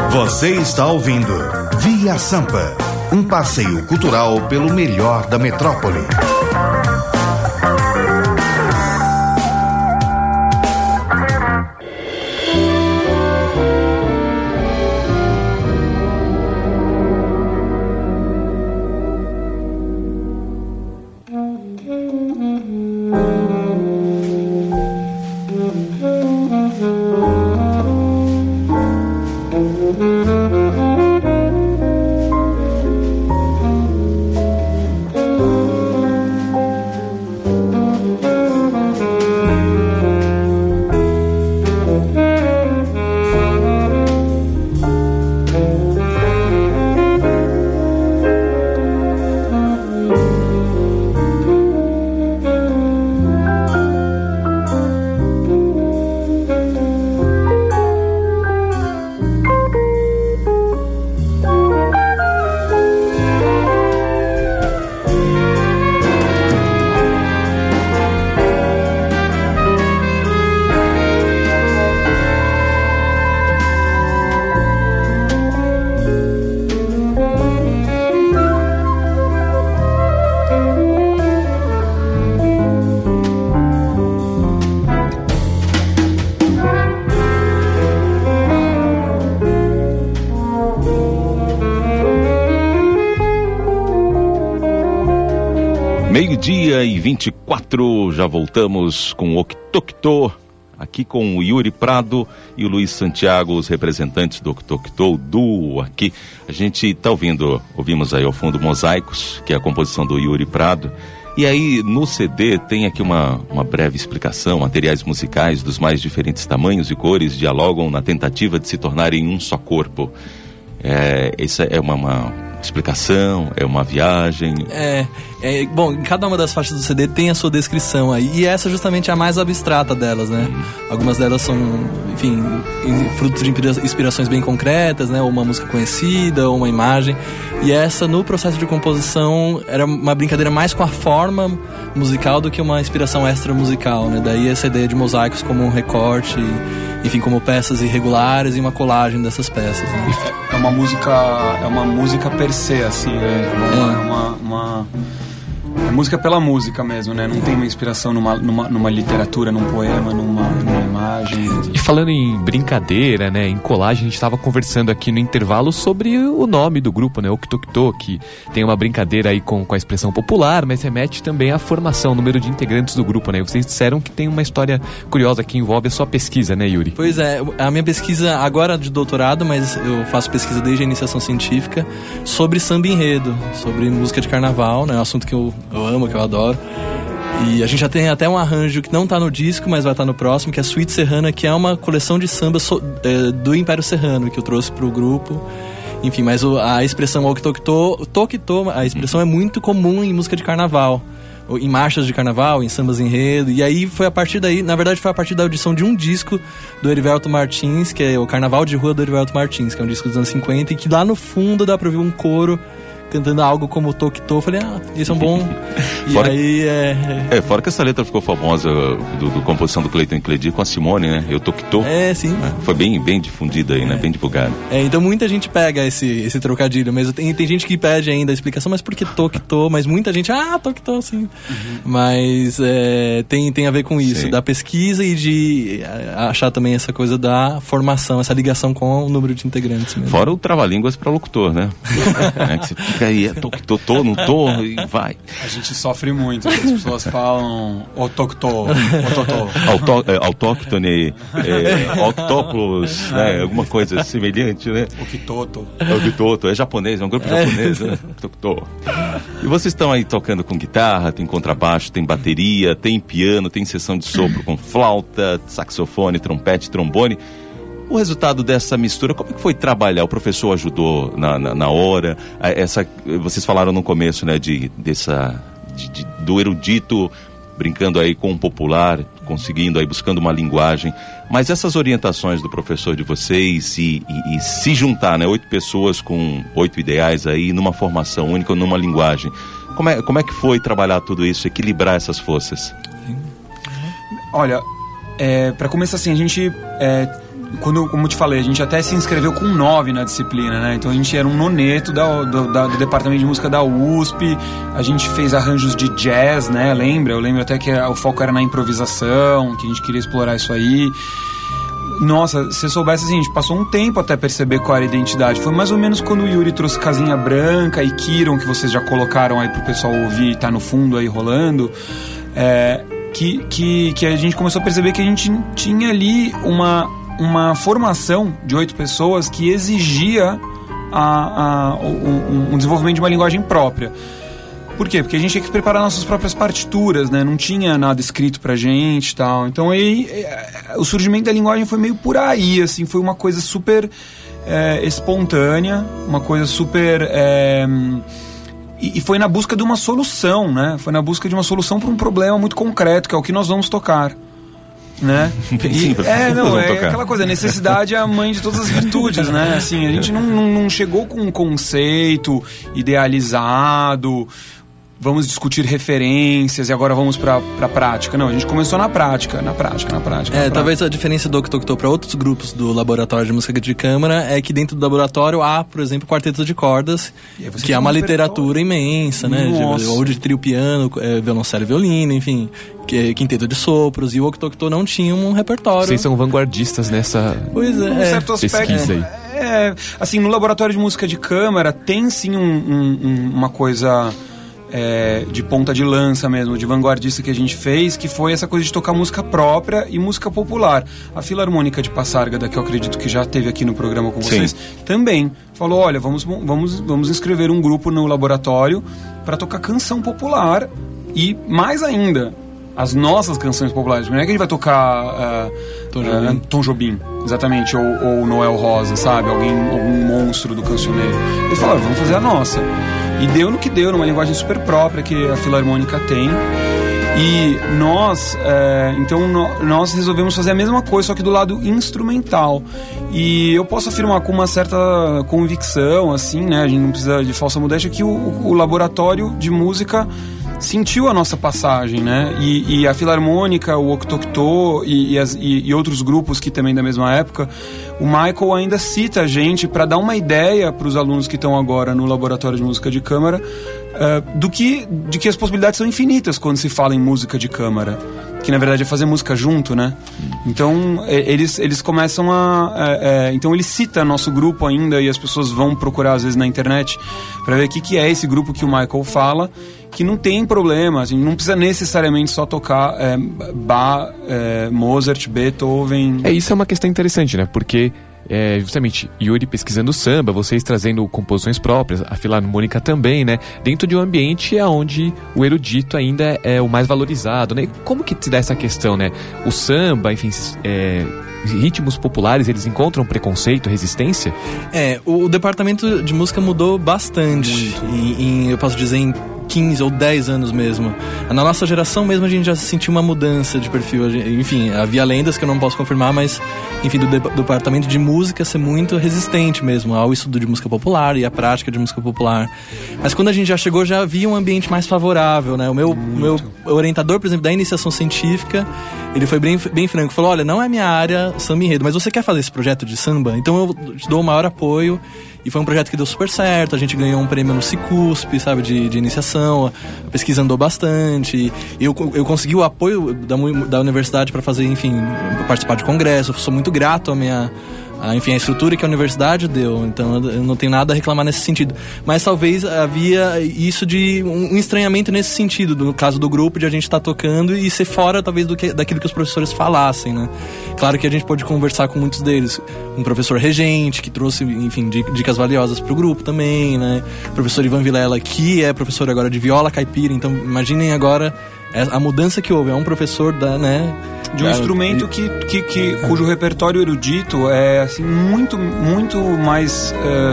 Você está ouvindo Via Sampa, um passeio cultural pelo melhor da metrópole. Meio-dia e 24, já voltamos com o Octoctô, aqui com o Yuri Prado e o Luiz Santiago, os representantes do Octoctô, duo aqui. A gente tá ouvimos aí ao fundo Mosaicos, que é a composição do Yuri Prado. E aí no CD tem aqui uma breve explicação. Materiais musicais dos mais diferentes tamanhos e cores dialogam na tentativa de se tornarem um só corpo. Essa é uma explicação, é uma viagem. Bom, em cada uma das faixas do CD tem a sua descrição aí, e essa justamente é a mais abstrata delas, né? Algumas delas são, enfim, frutos de inspirações bem concretas, né? Ou uma música conhecida, ou uma imagem. E essa, no processo de composição, era uma brincadeira mais com a forma musical do que uma inspiração extra musical, né? Daí essa ideia de mosaicos como um recorte, enfim, como peças irregulares e uma colagem dessas peças, né? É uma música per se, assim, né? É música pela música mesmo, né? Não tem uma inspiração numa literatura, num poema, numa imagem. E falando em brincadeira, né? Em colagem, a gente estava conversando aqui no intervalo sobre o nome do grupo, né? Octoctô, que tem uma brincadeira aí com a expressão popular, mas remete também à formação, o número de integrantes do grupo, né? Vocês disseram que tem uma história curiosa que envolve a sua pesquisa, né, Yuri? Pois é, a minha pesquisa agora de doutorado, mas eu faço pesquisa desde a iniciação científica, sobre samba enredo, sobre música de carnaval, né? É um assunto que eu amo, que eu adoro. E a gente já tem até um arranjo que não tá no disco, mas vai estar no próximo, que é Suíte Serrana, que é uma coleção de sambas do Império Serrano, que eu trouxe pro grupo. Enfim, mas a expressão Octoctô, a expressão é muito comum em música de carnaval, em marchas de carnaval, em sambas enredo. E aí foi a partir daí, na verdade foi a partir da audição de um disco do Erivelto Martins, que é o Carnaval de Rua do Erivelto Martins, que é um disco dos anos 50, e que lá no fundo dá pra ouvir um coro cantando algo como Toctô. Eu falei, isso é um bom. E fora, aí fora que essa letra ficou famosa do composição do Cleiton Cledir com a Simone, né? Eu Toctô. Sim. Foi bem difundida aí, né? Bem divulgada. Então muita gente pega esse trocadilho, mas tem gente que pede ainda a explicação, mas por que Toctô? Mas muita gente, Toctô, sim. Mas tem a ver com isso, sim, da pesquisa e de achar também essa coisa da formação, essa ligação com o número de integrantes mesmo. Fora o trava-línguas para locutor, né? Que você fica aí, tô, não tô, e vai. A gente sofre muito, as pessoas falam Toctô, autóctone, octópolis, né? Alguma coisa semelhante, né? Octoto, é japonês, é um grupo japonês, né? Toctô. E vocês estão aí tocando com guitarra, tem contrabaixo, tem bateria, tem piano, tem sessão de sopro com flauta, saxofone, trompete, trombone. O resultado dessa mistura, como é que foi trabalhar? O professor ajudou na hora? Vocês falaram no começo, né, do erudito brincando aí com o popular, conseguindo aí, buscando uma linguagem. Mas essas orientações do professor de vocês e se juntar, né, 8 pessoas com 8 ideais aí, numa formação única, numa linguagem. Como é que foi trabalhar tudo isso, equilibrar essas forças? Olha, para começar assim, a gente como eu te falei, a gente até se inscreveu com 9 na disciplina, né? Então a gente era um noneto do departamento de música da USP. A gente fez arranjos de jazz, né? Eu lembro até que o foco era na improvisação, que a gente queria explorar isso aí. Nossa, se eu soubesse, assim, a gente passou um tempo até perceber qual era a identidade. Foi mais ou menos quando o Yuri trouxe Casinha Branca e Kiron, que vocês já colocaram aí pro pessoal ouvir e tá no fundo aí rolando, que a gente começou a perceber que a gente tinha ali uma formação de 8 pessoas que exigia um desenvolvimento de uma linguagem própria. Por quê? Porque a gente tinha que preparar nossas próprias partituras, né? Não tinha nada escrito pra gente e tal. Então aí o surgimento da linguagem foi meio por aí, assim, foi uma coisa super espontânea, uma coisa super... E foi na busca de uma solução, né? Foi na busca de uma solução para um problema muito concreto, que é o que nós vamos tocar, né? Aquela coisa, a necessidade é a mãe de todas as virtudes, né? Assim, a gente não chegou com um conceito idealizado, vamos discutir referências e agora vamos pra prática. Não, a gente começou na prática. Talvez a diferença do Octoctô para outros grupos do Laboratório de Música de Câmara é que dentro do laboratório há, por exemplo, quarteto de cordas, que é uma literatura imensa, né? Ou de trio piano, violoncelo e violino, enfim, quinteto de sopros, e o Octoctô não tinha um repertório. Vocês são vanguardistas nessa pesquisa aí. Assim, no Laboratório de Música de Câmara tem sim uma coisa... de ponta de lança mesmo, de vanguardista que a gente fez, que foi essa coisa de tocar música própria e música popular. A Filarmônica de Passárgada, que eu acredito que já esteve aqui no programa com vocês, também falou, olha, vamos inscrever um grupo no laboratório para tocar canção popular e, mais ainda, as nossas canções populares. Não é que a gente vai tocar Tom Jobim, exatamente, ou Noel Rosa, sabe? Algum monstro do cancioneiro. Eles falaram, vamos fazer a nossa. E deu no que deu, numa linguagem super própria que a Filarmônica tem. E nós resolvemos fazer a mesma coisa, só que do lado instrumental. E eu posso afirmar com uma certa convicção, assim, né? A gente não precisa de falsa modéstia, que o laboratório de música sentiu a nossa passagem, né? E a Filarmônica, o Octoctô e outros grupos que também da mesma época, o Michael ainda cita a gente para dar uma ideia para os alunos que estão agora no Laboratório de Música de Câmara de que as possibilidades são infinitas quando se fala em música de câmara, que na verdade é fazer música junto, né? Então eles começam então ele cita nosso grupo ainda, e as pessoas vão procurar às vezes na internet para ver o que é esse grupo que o Michael fala, que não tem problema, assim, não precisa necessariamente só tocar Bach, Mozart, Beethoven. Isso é uma questão interessante, né? Porque justamente Yuri pesquisando samba, vocês trazendo composições próprias, a Filarmônica também, né? Dentro de um ambiente onde o erudito ainda é o mais valorizado, né? E como que se dá essa questão, né? O samba, enfim, ritmos populares, eles encontram preconceito, resistência? O departamento de música mudou bastante. Eu posso dizer em 15 ou 10 anos mesmo. Na nossa geração mesmo a gente já sentiu uma mudança de perfil. Enfim, havia lendas que eu não posso confirmar, mas enfim, do departamento de música ser muito resistente mesmo ao estudo de música popular e à prática de música popular. Mas quando a gente já chegou, já havia um ambiente mais favorável, né? O meu orientador, por exemplo, da iniciação científica, ele foi bem franco, falou, olha, não é minha área samba enredo, mas você quer fazer esse projeto de samba? Então eu te dou o maior apoio. E foi um projeto que deu super certo, a gente ganhou um prêmio no Cicusp, sabe, de iniciação, a pesquisa andou bastante, eu consegui o apoio da universidade para fazer, enfim, participar de congresso, eu sou muito grato a estrutura que a universidade deu, então eu não tenho nada a reclamar nesse sentido. Mas talvez havia isso de um estranhamento nesse sentido, no caso do grupo, de a gente estar tocando e ser fora talvez daquilo que os professores falassem, né? Claro que a gente pôde conversar com muitos deles, um professor regente que trouxe, enfim, dicas valiosas para o grupo também, né? O professor Ivan Vilela, que é professor agora de viola caipira, então imaginem agora a mudança que houve, é um professor de um instrumento cujo repertório erudito é assim, muito, muito mais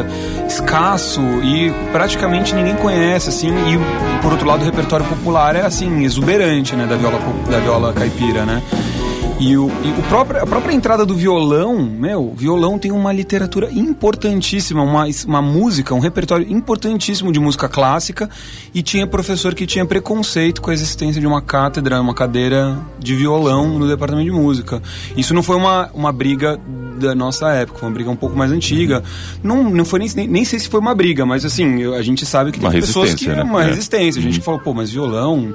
escasso e praticamente ninguém conhece, assim, e por outro lado o repertório popular é assim, exuberante, né, da viola caipira, né? E a própria entrada do violão, o violão tem uma literatura importantíssima, uma música, um repertório importantíssimo de música clássica, e tinha professor que tinha preconceito com a existência de uma cátedra, uma cadeira de violão no departamento de música. Isso não foi uma briga da nossa época, foi uma briga um pouco mais antiga. Não foi nem sei se foi uma briga, mas assim, a gente sabe que tem pessoas que... Né? Uma resistência. A gente que falou, pô, mas violão...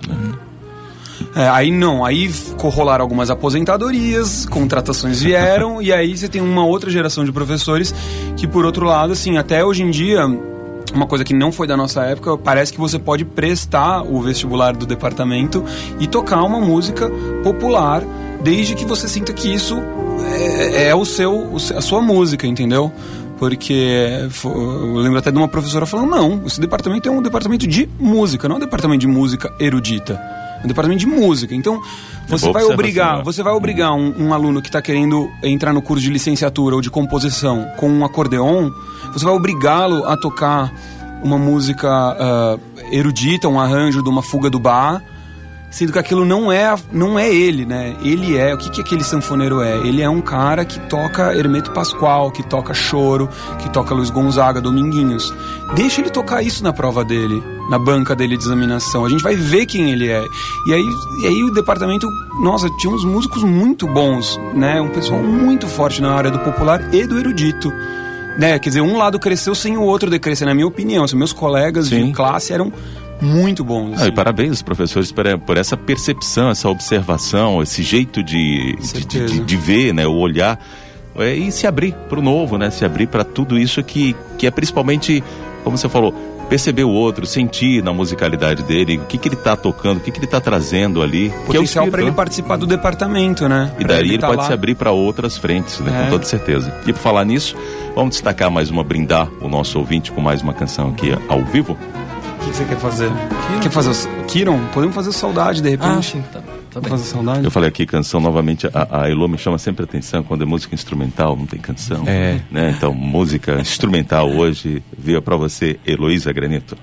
Aí rolaram algumas aposentadorias, contratações vieram, e aí você tem uma outra geração de professores que, por outro lado, assim, até hoje em dia, uma coisa que não foi da nossa época, parece que você pode prestar o vestibular do departamento e tocar uma música popular, desde que você sinta que isso é a sua música, entendeu? Porque eu lembro até de uma professora falando, não, esse departamento é um departamento de música, não é um departamento de música erudita. É um departamento de música. Então, você vai obrigar um aluno que está querendo entrar no curso de licenciatura ou de composição com um acordeon, você vai obrigá-lo a tocar uma música erudita, um arranjo de uma fuga do Bach, sendo que aquilo não é ele, né? Ele é... O que aquele sanfoneiro é? Ele é um cara que toca Hermeto Pascoal, que toca Choro, que toca Luiz Gonzaga, Dominguinhos. Deixa ele tocar isso na prova dele, na banca dele de examinação. A gente vai ver quem ele é. E aí o departamento... Nossa, tinha uns músicos muito bons, né? Um pessoal muito forte na área do popular e do erudito. Né? Quer dizer, um lado cresceu sem o outro decrescer, na minha opinião. Assim, meus colegas de classe eram... muito bom. Assim. E parabéns aos professores por essa percepção, essa observação, esse jeito de ver, né, o olhar, e se abrir para o novo, né, se abrir para tudo isso que é principalmente, como você falou, perceber o outro, sentir na musicalidade dele, o que ele está tocando, o que ele está trazendo ali. Potencial para ele participar do departamento, né? E daí ele pode se abrir para outras frentes, né, com toda certeza. E por falar nisso, vamos destacar mais brindar o nosso ouvinte com mais uma canção aqui ao vivo. O que você quer fazer? Quer fazer o Kiron? Podemos fazer Saudade, de repente. Sim, tá bem. Fazer Saudade. Eu falei aqui, canção, novamente, a Elô me chama sempre a atenção, quando é música instrumental, não tem canção. Né? Então, música instrumental hoje, veio pra você, Heloísa Granito.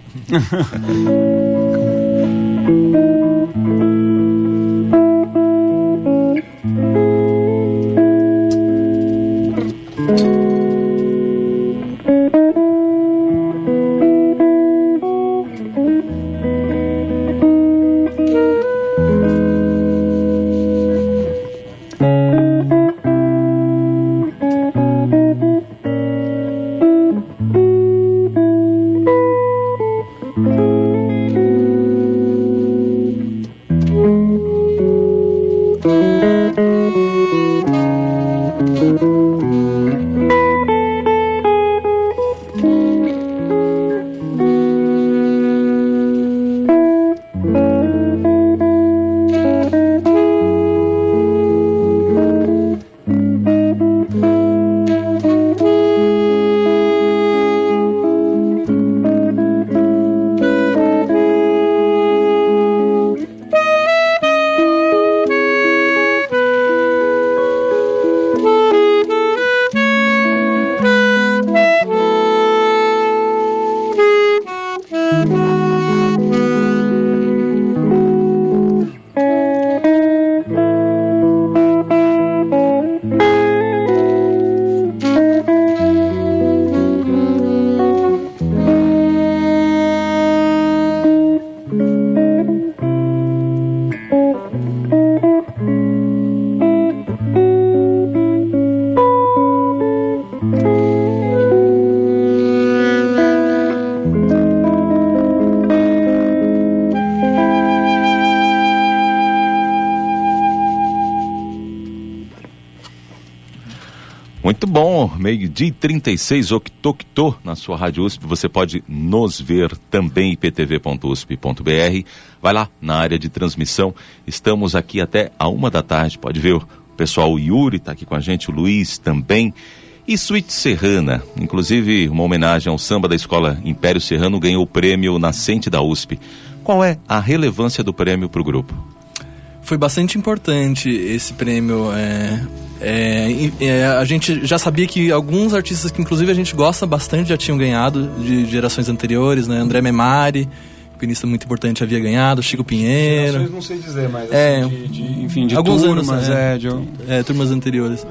Muito bom, 12h36, Octocto, na sua Rádio USP. Você pode nos ver também, iptv.usp.br. Vai lá na área de transmissão. Estamos aqui até a 13h. Pode ver o pessoal, o Yuri está aqui com a gente, o Luiz também. E Suíte Serrana, inclusive uma homenagem ao samba da Escola Império Serrano, ganhou o prêmio Nascente da USP. Qual é a relevância do prêmio para o grupo? Foi bastante importante esse prêmio. A gente já sabia que alguns artistas que inclusive a gente gosta bastante já tinham ganhado de gerações anteriores, né? André Memari, pianista muito importante, havia ganhado, Chico Pinheiro. Gerações não sei dizer, mas assim, de alguns turmas, anos, turmas anteriores.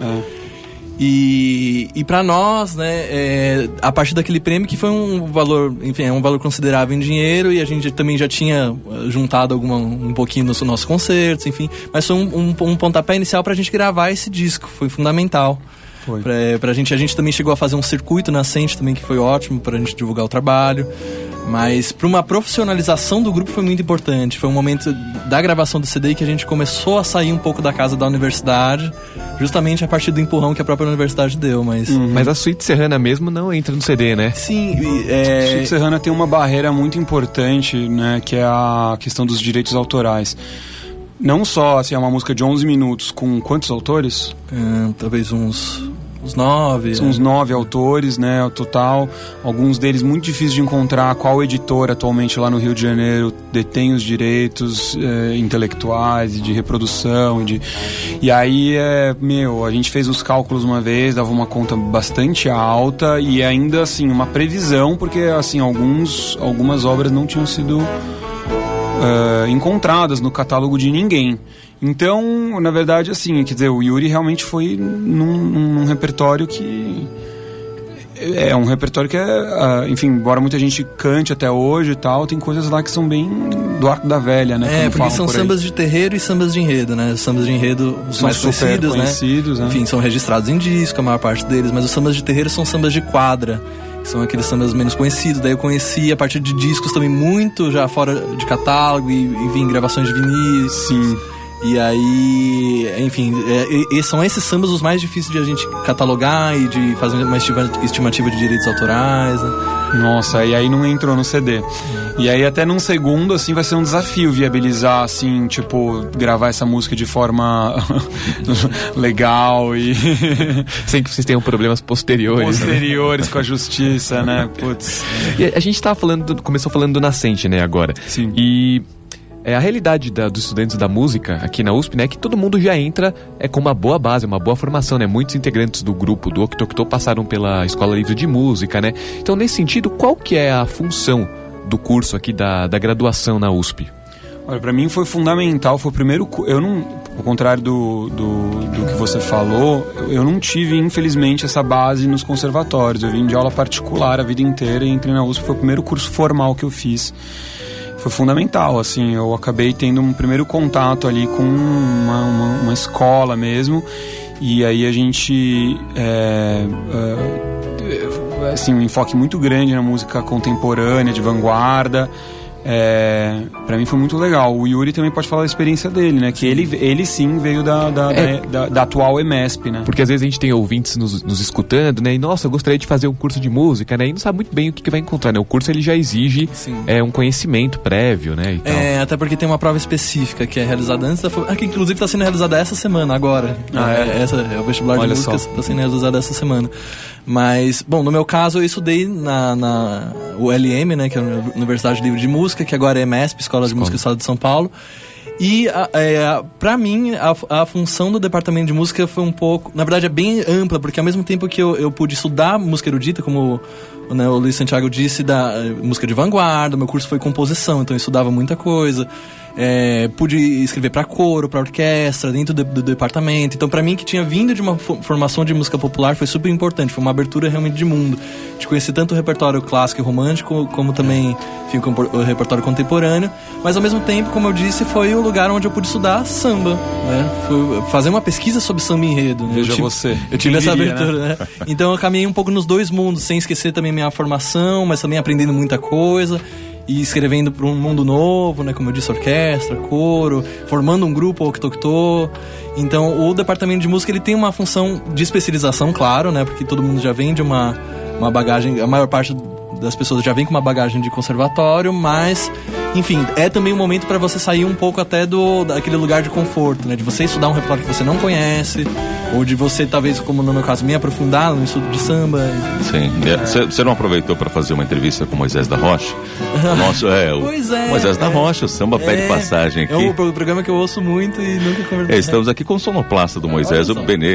E para nós, né, a partir daquele prêmio, que foi um valor, enfim, é um valor considerável em dinheiro, e a gente também já tinha juntado um pouquinho nos nossos concertos, enfim, mas foi um pontapé inicial pra gente gravar esse disco, foi fundamental. Foi. A gente também chegou a fazer um circuito nascente também, que foi ótimo pra gente divulgar o trabalho. Mas para uma profissionalização do grupo foi muito importante. Foi um momento da gravação do CD que a gente começou a sair um pouco da casa da universidade, justamente a partir do empurrão que a própria universidade deu. Mas a Suíte Serrana mesmo não entra no CD, né? Sim. A Suíte Serrana tem uma barreira muito importante, né, que é a questão dos direitos autorais. Não só, assim, é uma música de 11 minutos com quantos autores? Talvez uns 9. São uns 9 autores, né, o total. Alguns deles muito difíceis de encontrar. Qual editora atualmente lá no Rio de Janeiro detém os direitos intelectuais e de reprodução. E aí, a gente fez os cálculos uma vez, dava uma conta bastante alta e ainda, assim, uma previsão, porque, assim, algumas obras não tinham sido encontradas no catálogo de ninguém. Então, na verdade, assim, quer dizer, o Yuri realmente foi num repertório que... É um repertório que enfim, embora muita gente cante até hoje e tal, tem coisas lá que são bem do arco da velha, né? Porque são sambas de terreiro e sambas de enredo, né? Os sambas de enredo, os mais conhecidos, né? Enfim, são registrados em disco, a maior parte deles, mas os sambas de terreiro são sambas de quadra, que são aqueles sambas menos conhecidos. Daí eu conheci a partir de discos também muito já fora de catálogo e enfim, gravações de vinis. Sim. E aí, enfim, são esses sambas os mais difíceis de a gente catalogar e de fazer uma estimativa de direitos autorais, né? Nossa, e aí não entrou no CD. E aí até num segundo, assim, vai ser um desafio viabilizar, assim, tipo, gravar essa música de forma legal e... Sem que vocês tenham problemas posteriores. Posteriores, né? Com a justiça, né? Putz. E a gente começou falando do Nascente, né, agora. Sim. E... a realidade dos estudantes da música aqui na USP, né, é que todo mundo já entra com uma boa base, uma boa formação, né? Muitos integrantes do grupo do Ok Tok Tok passaram pela Escola Livre de Música, né? Então, nesse sentido, qual que é a função do curso aqui da graduação na USP? Olha, pra mim foi fundamental, foi o primeiro... Eu não... Ao contrário do que você falou, eu não tive, infelizmente, essa base nos conservatórios. Eu vim de aula particular a vida inteira e entrei na USP, foi o primeiro curso formal que eu fiz. Foi fundamental, assim, eu acabei tendo um primeiro contato ali com uma escola mesmo, e aí a gente, assim, um enfoque muito grande na música contemporânea, de vanguarda. Pra mim foi muito legal. O Yuri também pode falar da experiência dele, né? Que ele sim veio da atual EMESP, né? Porque às vezes a gente tem ouvintes nos escutando, né? E nossa, eu gostaria de fazer um curso de música, né? E não sabe muito bem o que vai encontrar, né? O curso ele já exige um conhecimento prévio, né? E tal. Até porque tem uma prova específica que é realizada antes da... que inclusive está sendo realizada essa semana, agora. Essa é o vestibular de música, está sendo realizado essa semana. Mas, bom, no meu caso eu estudei na ULM, né, que é a Universidade Livre de Música, que agora é EMESP, Escola de Música do Estado de São Paulo. E pra mim a função do departamento de música foi um pouco, na verdade é bem ampla, porque ao mesmo tempo que eu pude estudar música erudita, como né, o Luiz Santiago disse, da música de vanguarda, meu curso foi composição, então eu estudava muita coisa. Pude escrever para coro, para orquestra, dentro do departamento. Então, para mim, que tinha vindo de uma formação de música popular, foi super importante. Foi uma abertura realmente de mundo. De conhecer tanto o repertório clássico e romântico, como também o repertório contemporâneo. Mas, ao mesmo tempo, como eu disse, foi o lugar onde eu pude estudar samba, né? Foi fazer uma pesquisa sobre samba enredo, né? Eu tive essa abertura, né? Então, eu caminhei um pouco nos dois mundos, sem esquecer também minha formação, mas também aprendendo muita coisa. E escrevendo para um mundo novo, né? Como eu disse, orquestra, coro, formando um grupo, Ok Tok Tok. Então, o departamento de música ele tem uma função de especialização, claro, né? Porque todo mundo já vem de uma bagagem, a maior parte das pessoas já vem com uma bagagem de conservatório, mas, enfim, é também um momento para você sair um pouco até daquele lugar de conforto, né? De você estudar um repertório que você não conhece, ou de você, talvez, como no meu caso, me aprofundar no estudo de samba. Sim. Você não aproveitou para fazer uma entrevista com o Moisés da Rocha? Moisés da Rocha, o samba pede passagem aqui. É um programa que eu ouço muito e nunca conversei. Estamos aqui com o sonoplasta do Moisés, o Benê.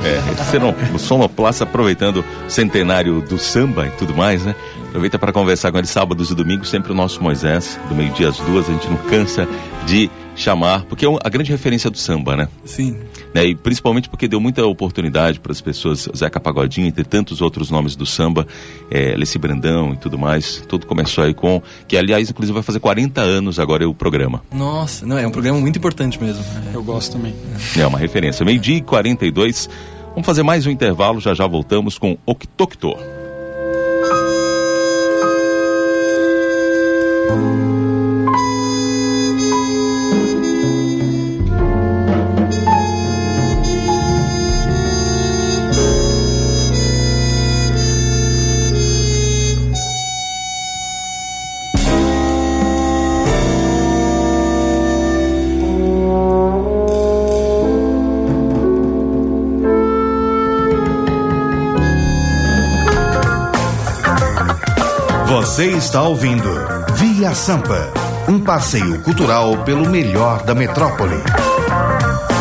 O sonoplasta aproveitando o centenário do samba e tudo mais, né? Aproveita para conversar com ele sábados e domingos, sempre o nosso Moisés, do meio-dia às 2, a gente não cansa de chamar, porque é a grande referência do samba, né? Sim. Né? E principalmente porque deu muita oportunidade para as pessoas, Zeca Pagodinho e tantos outros nomes do samba, Leci Brandão e tudo mais. Tudo começou aí com, que aliás, inclusive vai fazer 40 anos agora o programa. Nossa, não, é um programa muito importante mesmo. Eu gosto também. É uma referência. Meio-dia e 42, Vamos fazer mais um intervalo, já voltamos com Octoctor. Você está ouvindo Via Sampa, um passeio cultural pelo melhor da metrópole.